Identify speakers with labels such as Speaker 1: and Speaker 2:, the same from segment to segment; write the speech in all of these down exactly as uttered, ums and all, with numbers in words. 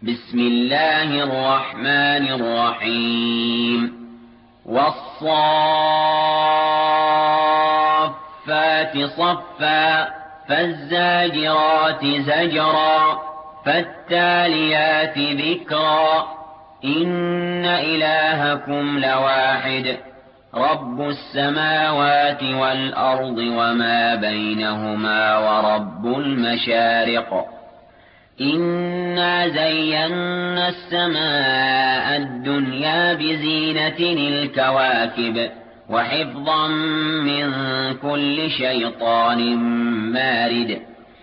Speaker 1: بسم الله الرحمن الرحيم والصافات صفا فالزاجرات زجرا فالتاليات ذكرا إن إلهكم لواحد رب السماوات والأرض وما بينهما ورب المشارق إنا زينا السماء الدنيا بزينة الكواكب وحفظا من كل شيطان مارد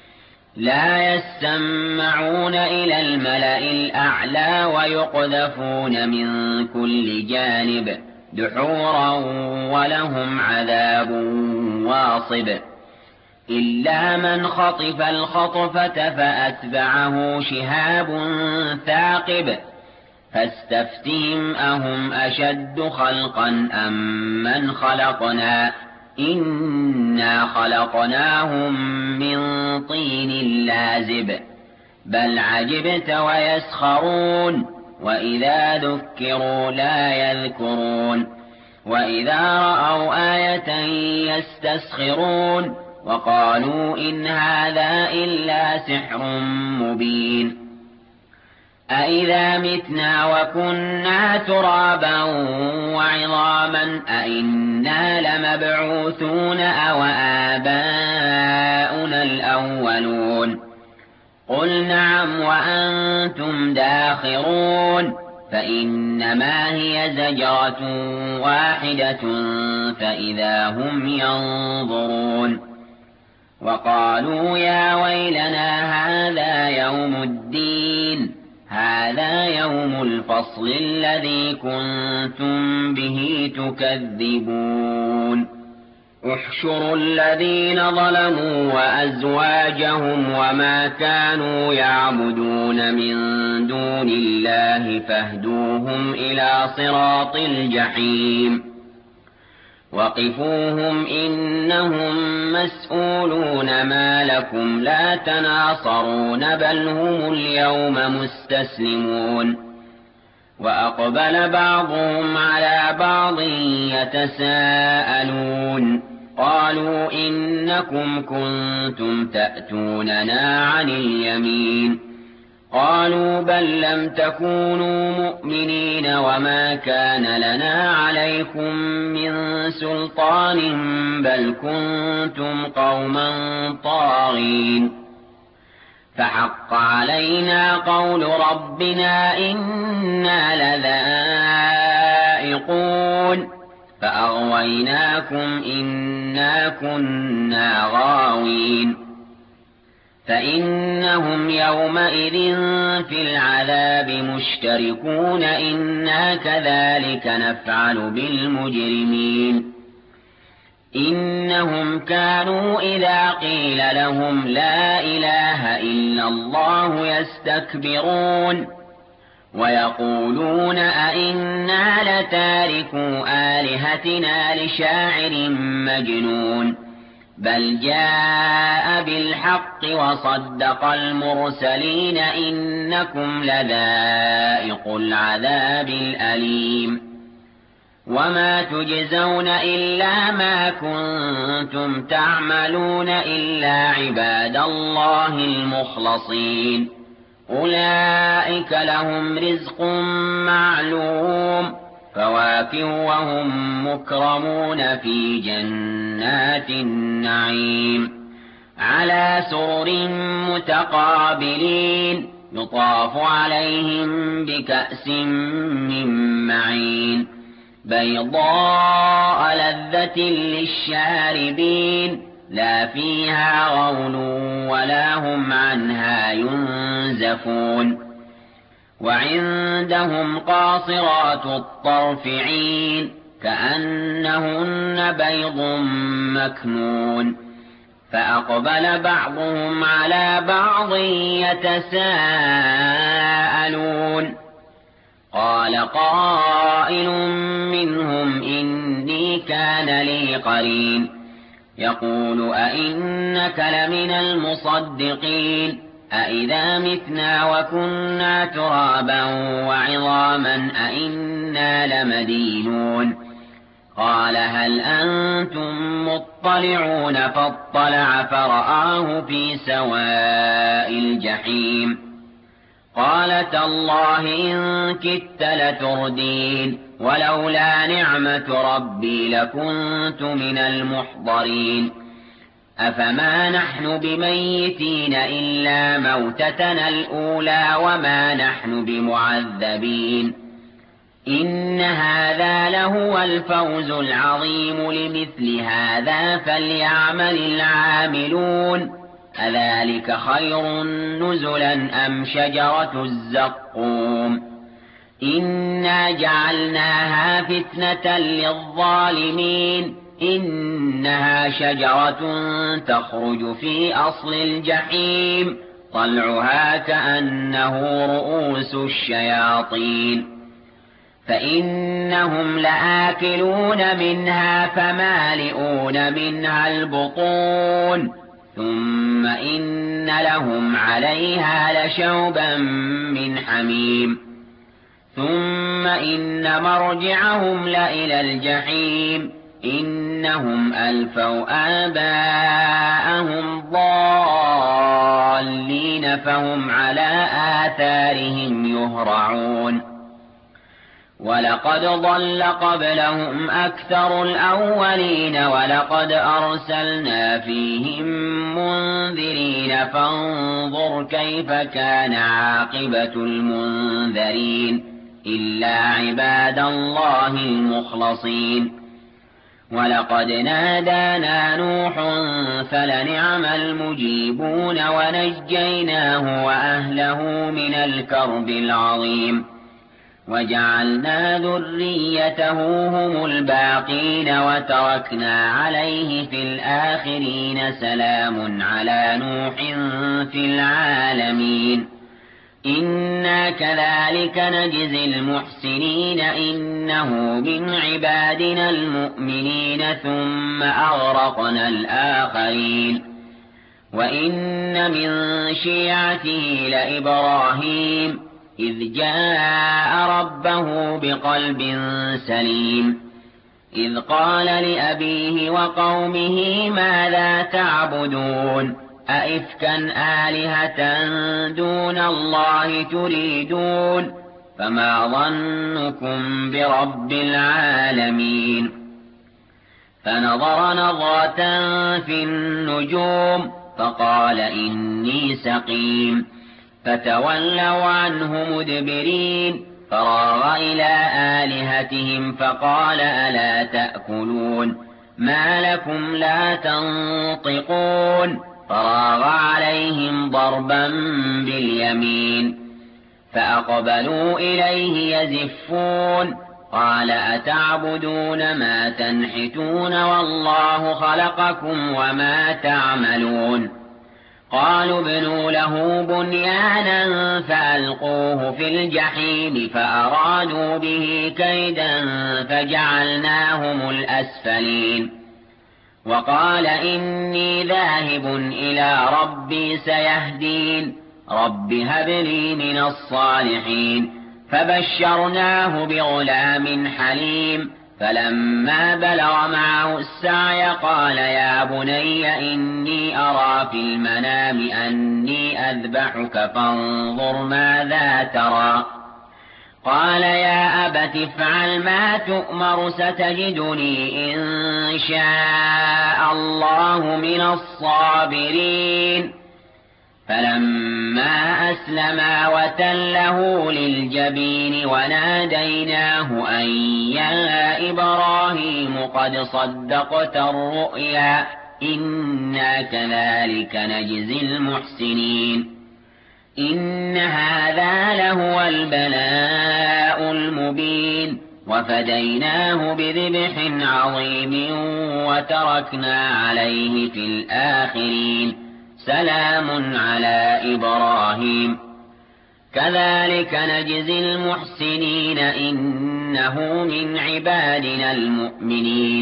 Speaker 1: لا يسمعون إلى الملأ الأعلى ويقذفون من كل جانب دحورا ولهم عذاب واصب إلا من خطف الخطفة فأتبعه شهاب ثاقب فاستفتهم أهم أشد خلقا أم من خلقنا إنا خلقناهم من طين لازب بل عجبت ويسخرون وإذا ذكروا لا يذكرون وإذا رأوا آية يستسخرون وقالوا إن هذا إلا سحر مبين أإذا متنا وكنا ترابا وعظاما أإنا لمبعوثون أو آباؤنا الأولون قل نعم وأنتم داخرون فإنما هي زجرة واحدة فإذا هم ينظرون وقالوا يا ويلنا هذا يوم الدين هذا يوم الفصل الذي كنتم به تكذبون احشروا الذين ظلموا وأزواجهم وما كانوا يعبدون من دون الله فاهدوهم إلى صراط الجحيم وقفوهم إنهم مسؤولون ما لكم لا تناصرون بل هم اليوم مستسلمون وأقبل بعضهم على بعض يتساءلون قالوا إنكم كنتم تأتوننا عن اليمين قالوا بل لم تكونوا مؤمنين وما كان لنا عليكم من سلطان بل كنتم قوما طاغين فحق علينا قول ربنا إنا لذائقون فأغويناكم إنا كنا غاوين فإنهم يومئذ في العذاب مشتركون إنا كذلك نفعل بالمجرمين إنهم كانوا إذا قيل لهم لا إله إلا الله يستكبرون ويقولون أئنا لتاركو آلهتنا لشاعر مجنون بل جاء بالحق وصدق المرسلين إنكم لذائق العذاب الأليم وما تجزون إلا ما كنتم تعملون إلا عباد الله المخلصين أولئك لهم رزق معلوم فواكه وهم مكرمون في جنات النعيم على سرر متقابلين يطاف عليهم بكأس من معين بيضاء لذة للشاربين لا فيها غول ولا هم عنها ينزفون وعندهم قاصرات الطرف عين كأنهن بيض مكنون فأقبل بعضهم على بعض يتساءلون قال قائل منهم إني كان لي قرين يقول أئنك لمن المصدقين أإذا متنا وكنا ترابا وعظاما أإنا لمدينون قال هل أنتم مطلعون فاطلع فرآه في سواء الجحيم قال تالله إن كدت لتردين ولولا نعمة ربي لكنت من المحضرين أفما نحن بميتين إلا موتتنا الأولى وما نحن بمعذبين إن هذا لهو الفوز العظيم لمثل هذا فليعمل العاملون أذلك خير نزلا أم شجرة الزقوم إنا جعلناها فتنة للظالمين إنها شجرة تخرج في أصل الجحيم طلعها كأنه رؤوس الشياطين فإنهم لآكلون منها فمالئون منها البطون ثم إن لهم عليها لشوبا من حميم ثم إن مرجعهم لإلى الجحيم إنهم ألفوا آباءهم ضالين فهم على آثارهم يهرعون ولقد ضل قبلهم أكثر الأولين ولقد أرسلنا فيهم منذرين فانظر كيف كان عاقبة المنذرين إلا عباد الله المخلصين ولقد نادانا نوح فلنعم المجيبون ونجيناه وأهله من الكرب العظيم وجعلنا ذريته هم الباقين وتركنا عليه في الآخرين سلام على نوح في العالمين إنا كذلك نجزي المحسنين إنه من عبادنا المؤمنين ثم أغرقنا الآخرين وإن من شيعته لإبراهيم إذ جاء ربه بقلب سليم إذ قال لأبيه وقومه ماذا تعبدون أئفكا آلهة دون الله تريدون فما ظنكم برب العالمين فنظر نظرة في النجوم فقال إني سقيم فتولوا عنه مدبرين فراغ إلى آلهتهم فقال ألا تأكلون ما لكم لا تنطقون فراغ عليهم ضربا باليمين فأقبلوا إليه يزفون قال أتعبدون ما تنحتون والله خلقكم وما تعملون قالوا ابنوا له بنيانا فألقوه في الجحيم فأرادوا به كيدا فجعلناهم الأسفلين وقال إني ذاهب إلى ربي سيهدين رب هب لي من الصالحين فبشرناه بغلام حليم فلما بلغ معه السعي قال يا بني إني أرى في المنام أني أذبحك فانظر ماذا ترى قال يا أبت افعل ما تؤمر ستجدني إن شاء الله من الصابرين فلما أسلما وتله للجبين وناديناه أن يا إبراهيم قد صدقت الرؤيا إنا كذلك نجزي المحسنين إن هذا لهو البلاء المبين وفديناه بذبح عظيم وتركنا عليه في الآخرين سلام على إبراهيم كذلك نجزي المحسنين إنه من عبادنا المؤمنين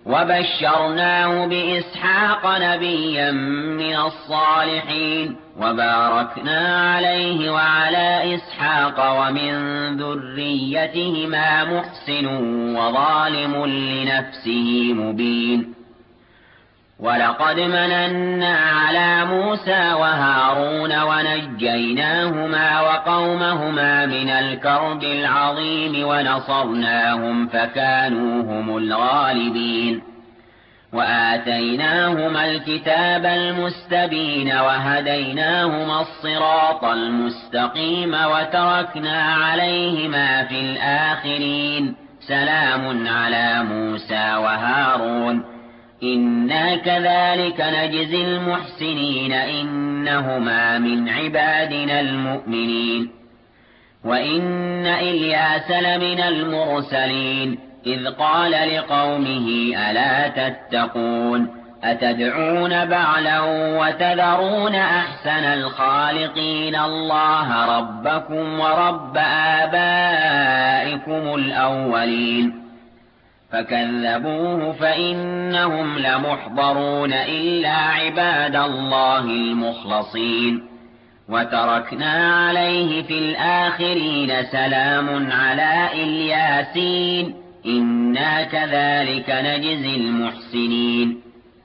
Speaker 1: وبشرناه بإسحاق نبيا من الصالحين وباركنا عليه وعلى إسحاق ومن ذريتهما محسن وظالم لنفسه مبين ولقد مننا على موسى وهارون ونجيناهما وقومهما من الكرب العظيم ونصرناهم فكانوا هم الغالبين وآتيناهما الكتاب المستبين وهديناهما الصراط المستقيم وتركنا عليهما في الآخرين سلام على موسى وهارون إنا كذلك نجزي المحسنين إنهما من عبادنا المؤمنين وإن إلياس لمن المرسلين إذ قال لقومه ألا تتقون أتدعون بعلا وتذرون أحسن الخالقين الله ربكم ورب آبائكم الأولين فكذبوه فإنهم لمحضرون إلا عباد الله المخلصين وتركنا عليه في الآخرين سلام على الياسين إنا كذلك نجزي المحسنين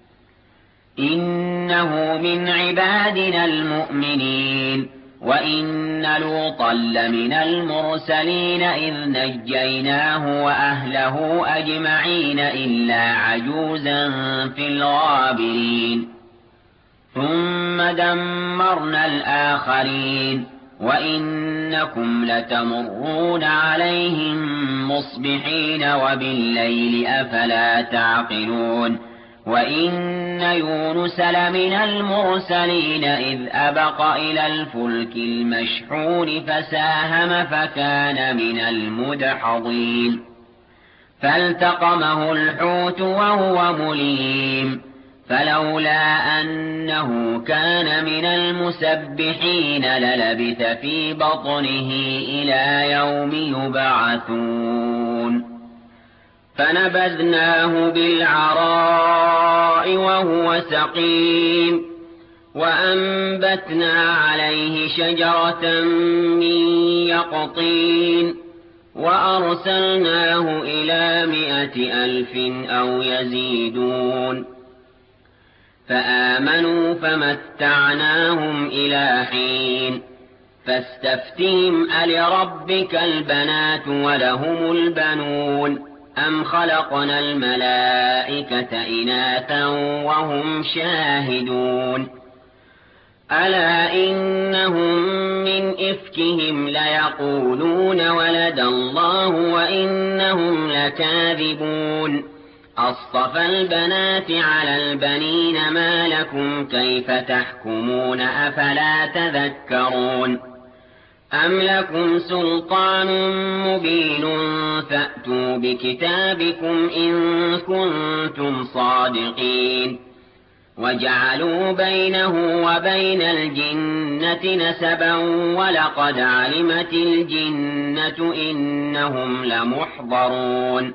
Speaker 1: إنه من عبادنا المؤمنين وإن لوطا لمن المرسلين إذ نجيناه وأهله أجمعين إلا عجوزا في الغابرين ثم دمرنا الآخرين وإنكم لتمرون عليهم مصبحين وبالليل أفلا تعقلون وإن يونس لمن المرسلين إذ أبق إلى الفلك المشحون فساهم فكان من المدحضين فالتقمه الحوت وهو مليم فلولا أنه كان من المسبحين للبث في بطنه إلى يوم يبعثون فنبذناه بالعراء وهو سقيم وأنبتنا عليه شجرة من يقطين وأرسلناه إلى مائة ألف أو يزيدون فآمنوا فمتعناهم إلى حين فاستفتهم ألربك البنات ولهم البنون أم خلقنا الملائكة إناثا وهم شاهدون ألا إنهم من إفكهم ليقولون ولد الله وإنهم لكاذبون أصطفى البنات على البنين ما لكم كيف تحكمون أفلا تذكرون أم لكم سلطان مبين فأتوا بكتابكم إن كنتم صادقين وجعلوا بينه وبين الجنة نسبا ولقد علمت الجنة إنهم لمحضرون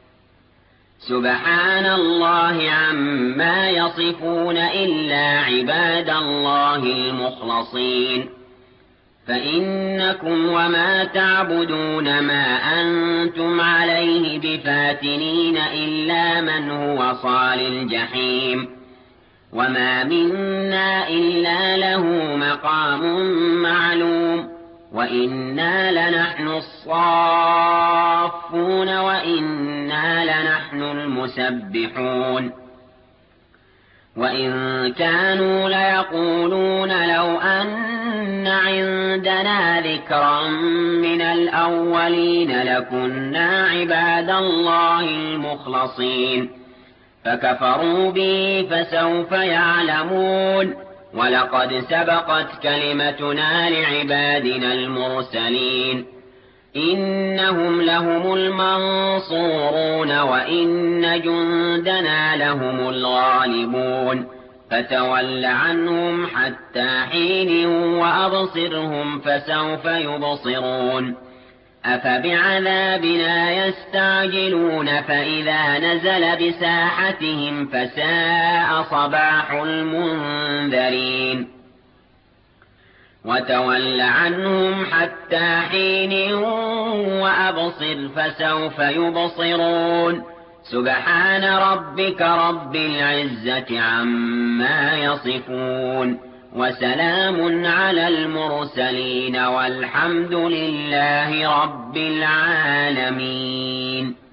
Speaker 1: سبحان الله عما يصفون إلا عباد الله المخلصين فإنكم وما تعبدون ما أنتم عليه بفاتنين إلا من هو صال الجحيم وما منا إلا له مقام معلوم وإنا لنحن الصافون وإنا لنحن المسبحون وإن كانوا ليقولون لو أن عندنا ذكرا من الأولين لكنا عباد الله المخلصين فكفروا به فسوف يعلمون ولقد سبقت كلمتنا لعبادنا المرسلين إنهم لهم المنصورون وإن جندنا لهم الغالبون فتول عنهم حتى حين وأبصرهم فسوف يبصرون أفبعذابنا يستعجلون فإذا نزل بساحتهم فساء صباح المنذرين وتول عنهم حتى حين وأبصر فسوف يبصرون سبحان ربك رب العزة عما يصفون وسلام على المرسلين والحمد لله رب العالمين.